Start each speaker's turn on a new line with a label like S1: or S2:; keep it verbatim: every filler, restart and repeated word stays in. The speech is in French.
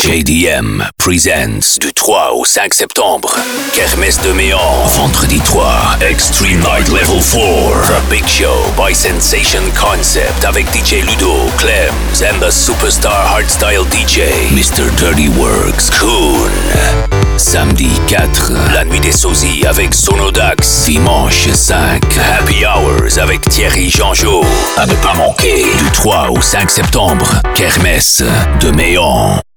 S1: J D M presents du trois au cinq septembre. Kermesse de Méan, vendredi trois, Extreme Night Level quatre. The Big Show by Sensation Concept avec D J Ludo, Clems and the Superstar Hardstyle D J, Mister Dirty Works, Koon. Samedi quatre, la nuit des sosies avec Sonodax. Dimanche cinq, Happy Hours avec Thierry Janjot. À ne pas manquer, du trois au cinq septembre, Kermesse de Méan.